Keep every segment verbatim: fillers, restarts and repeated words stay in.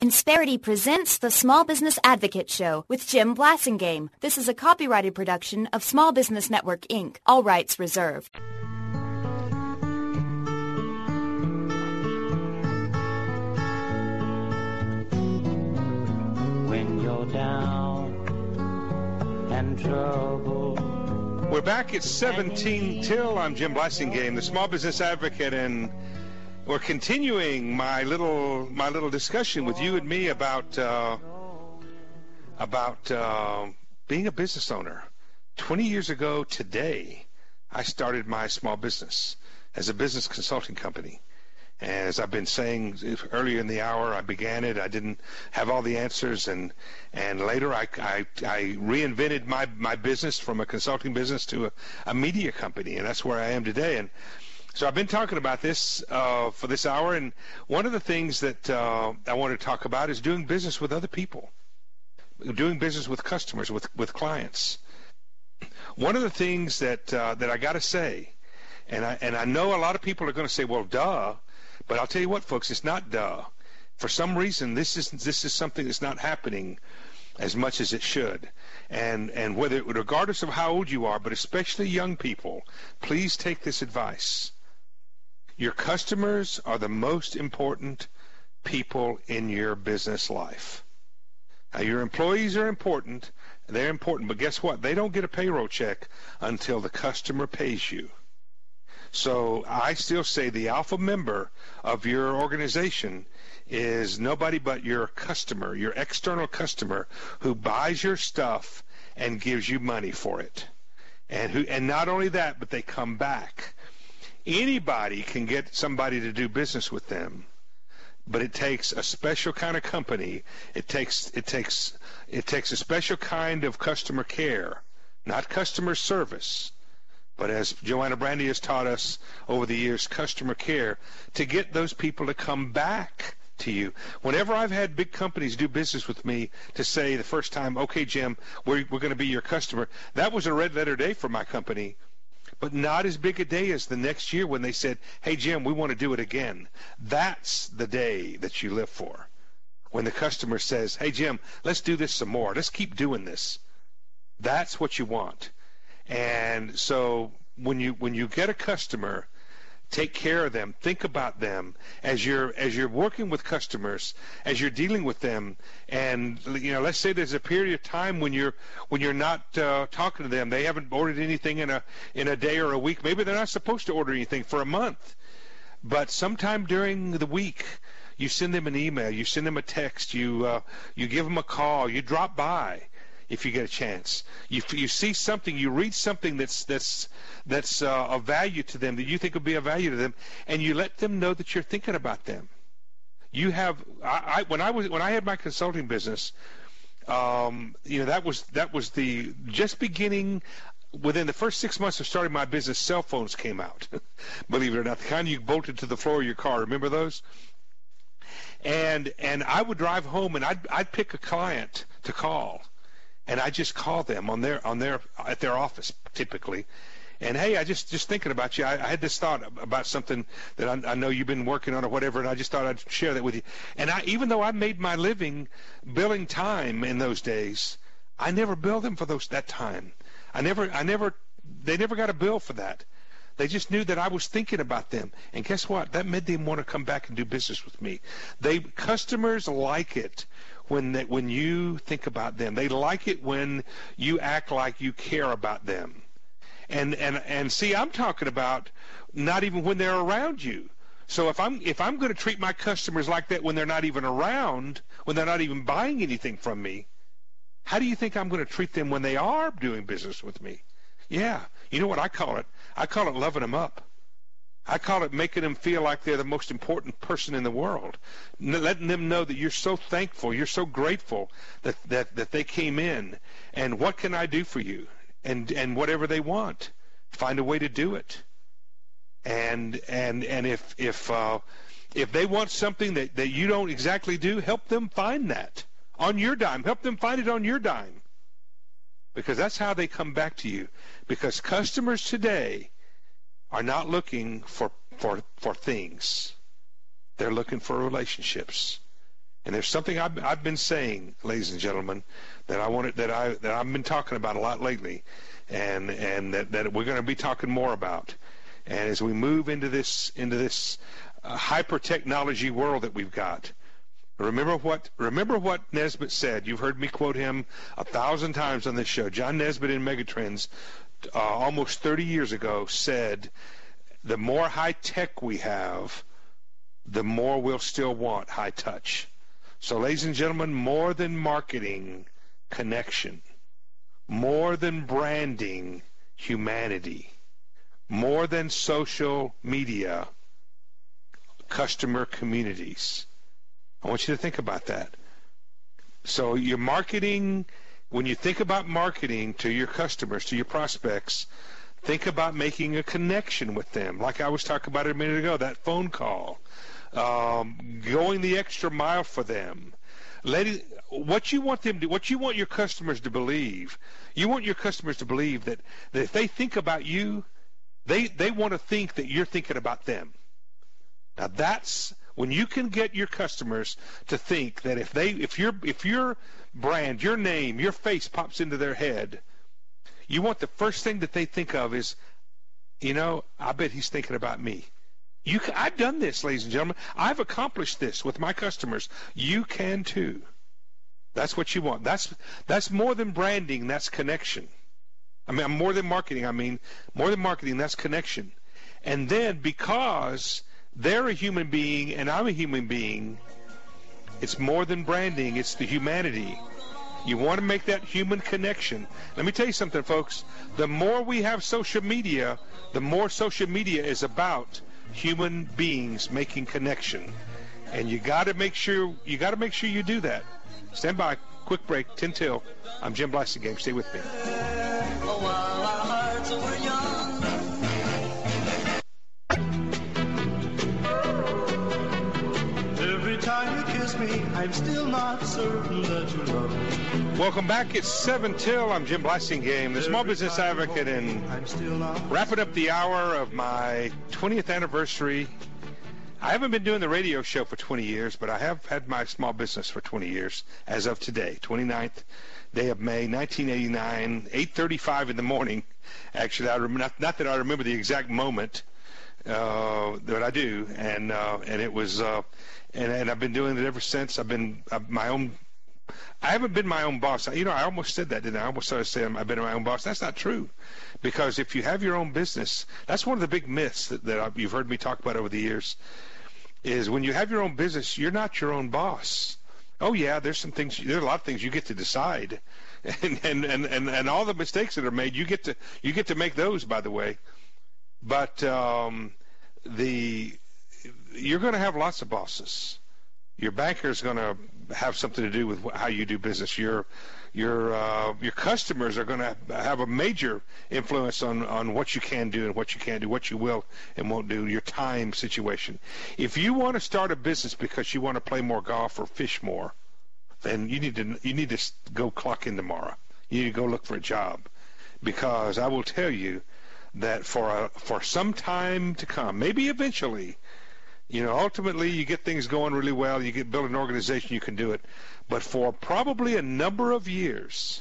Insperity presents the Small Business Advocate Show with Jim Blasingame. This is a copyrighted production of Small Business Network, Incorporated. All rights reserved. When you're down and troubled. We're back at seventeen till. I'm Jim Blasingame, the Small Business Advocate, and we're continuing my little my little discussion with you and me about uh, about uh, being a business owner. Twenty years ago today, I started my small business as a business consulting company. As I've been saying earlier in the hour, I began it. I didn't have all the answers, and and later I, I, I reinvented my, my business from a consulting business to a, a media company, and that's where I am today. And so I've been talking about this uh, for this hour, and one of the things that uh, I want to talk about is doing business with other people, doing business with customers, with, with clients. One of the things that uh, that I got to say, and I and I know a lot of people are going to say, well, duh. But I'll tell you what, folks, it's not duh. For some reason, this is this is something that's not happening as much as it should. And and whether, regardless of how old you are, but especially young people, please take this advice. Your customers are the most important people in your business life. Now, your employees are important. They're important. But guess what? They don't get a payroll check until the customer pays you. So I still say the alpha member of your organization is nobody but your customer, your external customer, who buys your stuff and gives you money for it. And who, and not only that, but they come back. Anybody can get somebody to do business with them, but it takes a special kind of company. It takes it takes it takes a special kind of customer care, not customer service. But as Joanna Brandy has taught us over the years, customer care, to get those people to come back to you. Whenever I've had big companies do business with me to say the first time, okay, Jim, we're, we're going to be your customer, that was a red letter day for my company, but not as big a day as the next year when they said, hey, Jim, we want to do it again. That's the day that you live for. When the customer says, hey, Jim, let's do this some more. Let's keep doing this. That's what you want. And so when you when you get a customer, take care of them. Think about them as you're as you're working with customers, as you're dealing with them. And you know, let's say there's a period of time when you're when you're not uh, talking to them. They haven't ordered anything in a in a day or a week. Maybe they're not supposed to order anything for a month. But sometime during the week, you send them an email, you send them a text, you uh, you give them a call, you drop by. If you get a chance, you you see something, you read something that's that's that's uh, of value to them, that you think will be of value to them, and you let them know that you're thinking about them. You have I, I when I was when I had my consulting business, um, you know that was that was the just beginning. Within the first six months of starting my business, cell phones came out. Believe it or not, the kind you bolted to the floor of your car. Remember those? And and I would drive home and I'd I'd pick a client to call. And I just call them on their on their at their office typically, and hey, I just just thinking about you. I, I had this thought about something that I, I know you've been working on or whatever, and I just thought I'd share that with you. And I, even though I made my living billing time in those days, I never billed them for those that time. I never I never they never got a bill for that. They just knew that I was thinking about them. And guess what? That made them want to come back and do business with me. They customers like it when they, when you think about them. They like it when you act like you care about them. And and and see, I'm talking about not even when they're around you. So if I'm if I'm going to treat my customers like that when they're not even around, when they're not even buying anything from me, how do you think I'm going to treat them when they are doing business with me? Yeah, you know what I call it? I call it loving them up. I call it making them feel like they're the most important person in the world, letting them know that you're so thankful, you're so grateful that, that, that they came in, and what can I do for you? And and whatever they want, find a way to do it. And and and if if uh, if they want something that, that you don't exactly do, help them find that on your dime. Help them find it on your dime. Because that's how they come back to you. Because customers today are not looking for, for, for things. They're looking for relationships. And there's something I've, I've been saying, ladies and gentlemen, that I wanted that I that I've been talking about a lot lately, and and that, that we're going to be talking more about. And as we move into this into this uh, hyper technology world that we've got, remember what remember what Nesbitt said. You've heard me quote him a thousand times on this show. John Nesbitt in Megatrends, uh, almost thirty years ago, said, "The more high tech we have, the more we'll still want high touch." So, ladies and gentlemen, more than marketing, connection. More than branding, humanity. More than social media, customer communities. I want you to think about that. So your marketing, when you think about marketing to your customers, to your prospects, think about making a connection with them. Like I was talking about a minute ago, that phone call. Um, going the extra mile for them. Lady, what you want them to, what you want your customers to believe, you want your customers to believe that, that if they think about you, they they want to think that you're thinking about them. Now that's when you can get your customers to think that if they if your if your brand, your name, your face pops into their head, you want the first thing that they think of is, you know, I bet he's thinking about me. You can, I've done this, ladies and gentlemen. I've accomplished this with my customers. You can too. That's what you want. That's that's more than branding. That's connection. I mean, more than marketing. I mean, more than marketing. That's connection. And then because they're a human being and I'm a human being, it's more than branding. It's the humanity. You want to make that human connection. Let me tell you something, folks. The more we have social media, the more social media is about human beings making connection, and you got to make sure you got to make sure you do that. Stand by. Quick break. ten till. I'm Jim Blasingame. Stay with me. Every time you kiss me, I'm still not certain that you love me. Welcome back. It's seven till. I'm Jim Blasingame, the small business advocate, and wrapping up the hour of my twentieth anniversary. I haven't been doing the radio show for twenty years, but I have had my small business for twenty years as of today, twenty-ninth day of May, nineteen eighty-nine, eight thirty-five in the morning. Actually, I remember, not, not that I remember the exact moment, uh, but I do, and uh, and it was, uh, and, and I've been doing it ever since. I've been uh, my own. I haven't been my own boss. You know, I almost said that, didn't I? I almost started saying I've been my own boss. That's not true. Because if you have your own business, that's one of the big myths that, that you've heard me talk about over the years, is when you have your own business, you're not your own boss. Oh, yeah, there's some things, there's a lot of things you get to decide. And, and, and, and, and all the mistakes that are made, you get to you get to make those, by the way. But um, the you're going to have lots of bosses. Your banker is going to have something to do with how you do business. Your your uh, your customers are going to have a major influence on, on what you can do and what you can't do, what you will and won't do, your time situation. If you want to start a business because you want to play more golf or fish more, then you need to you need to go clock in tomorrow. You need to go look for a job, because I will tell you that for a, for some time to come, maybe eventually, you know, ultimately you get things going really well, you get build an organization, you can do it. But for probably a number of years,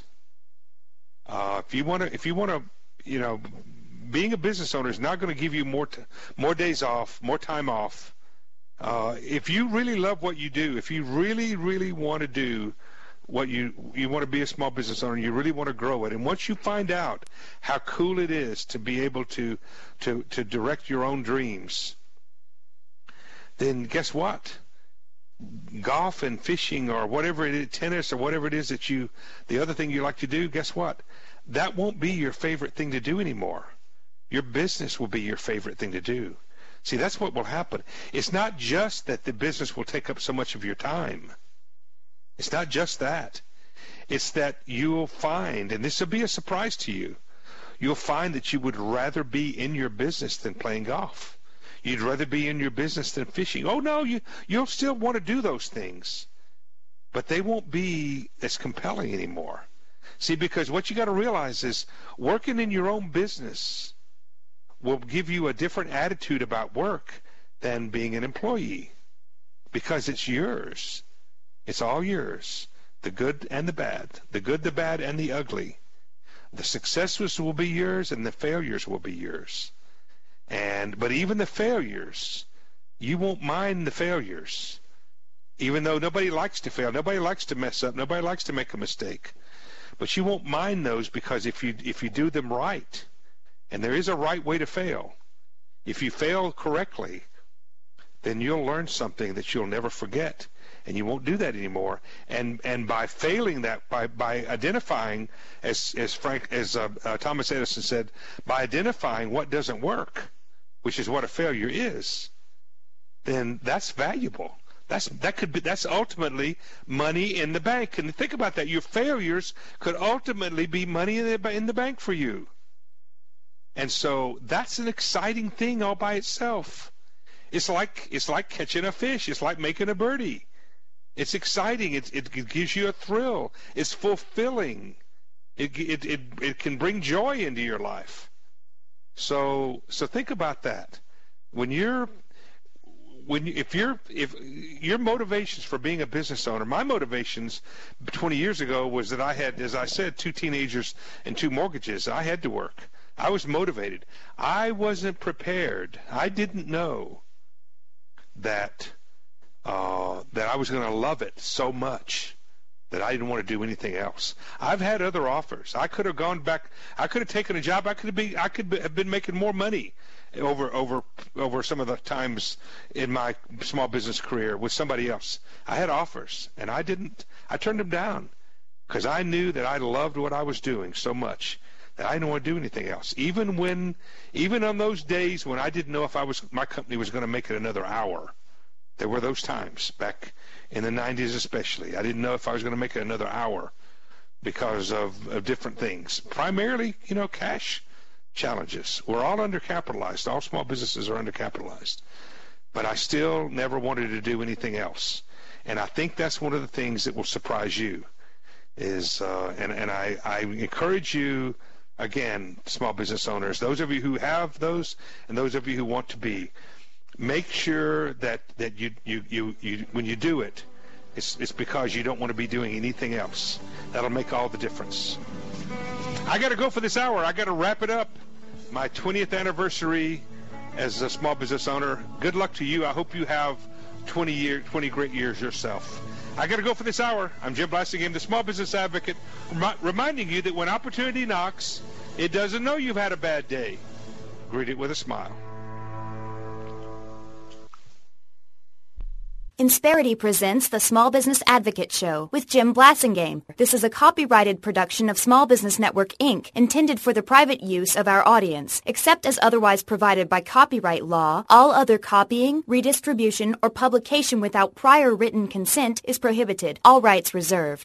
uh, if you want to, if you want to, you know, being a business owner is not going to give you more t- more days off, more time off. Uh, if you really love what you do, if you really, really want to do what you you want to be a small business owner, you really want to grow it, and once you find out how cool it is to be able to to to direct your own dreams, then guess what? Golf and fishing or whatever it is, tennis or whatever it is that you, the other thing you like to do, guess what? That won't be your favorite thing to do anymore. Your business will be your favorite thing to do. See, that's what will happen. It's not just that the business will take up so much of your time. It's not just that. It's that you'll find, and this will be a surprise to you, you'll find that you would rather be in your business than playing golf. You'd rather be in your business than fishing. Oh, no, you, you'll still want to do those things, but they won't be as compelling anymore. See, because what you got to realize is working in your own business will give you a different attitude about work than being an employee, because it's yours. It's all yours. The good and the bad. The good, the bad, and the ugly. The successes will be yours and the failures will be yours. And but even the failures, you won't mind the failures. Even though nobody likes to fail, nobody likes to mess up, nobody likes to make a mistake. But you won't mind those because if you if you do them right, and there is a right way to fail, if you fail correctly, then you'll learn something that you'll never forget, and you won't do that anymore. And and by failing that, by by identifying, as as Frank as uh, uh, Thomas Edison said, by identifying what doesn't work, which is what a failure is, then that's valuable. That's that could be that's ultimately money in the bank. And think about that. Your failures could ultimately be money in the in the bank for you. And so that's an exciting thing all by itself. It's like it's like catching a fish. It's like making a birdie. It's exciting. It it gives you a thrill. It's fulfilling. It it it, it can bring joy into your life. So so think about that. When you're when you, if you're if your motivations for being a business owner, my motivations twenty years ago was that I had, as I said, two teenagers and two mortgages. I had to work. I was motivated. I wasn't prepared. I didn't know that uh, that I was going to love it so much that I didn't want to do anything else. I've had other offers. I could have gone back. I could have taken a job. I could have been. I could have been making more money over over over some of the times in my small business career with somebody else. I had offers, and I didn't. I turned them down because I knew that I loved what I was doing so much that I didn't want to do anything else. Even when, even on those days when I didn't know if I was my company was going to make it another hour. There were those times back in the nineties especially. I didn't know if I was going to make it another hour because of, of different things. Primarily, you know, cash challenges. We're all undercapitalized. All small businesses are undercapitalized. But I still never wanted to do anything else. And I think that's one of the things that will surprise you. Is uh, and, and I, I encourage you, again, small business owners, those of you who have those and those of you who want to be, make sure that, that you, you, you, you when you do it, it's, it's because you don't want to be doing anything else. That'll make all the difference. I got to go for this hour. I got to wrap it up. My twentieth anniversary as a small business owner. Good luck to you. I hope you have twenty year, twenty great years yourself. I got to go for this hour. I'm Jim Blasingame, the Small Business Advocate, remi- reminding you that when opportunity knocks, it doesn't know you've had a bad day. Greet it with a smile. Insperity presents the Small Business Advocate Show with Jim Blasingame. This is a copyrighted production of Small Business Network, Incorporated, intended for the private use of our audience. Except as otherwise provided by copyright law, all other copying, redistribution, or publication without prior written consent is prohibited. All rights reserved.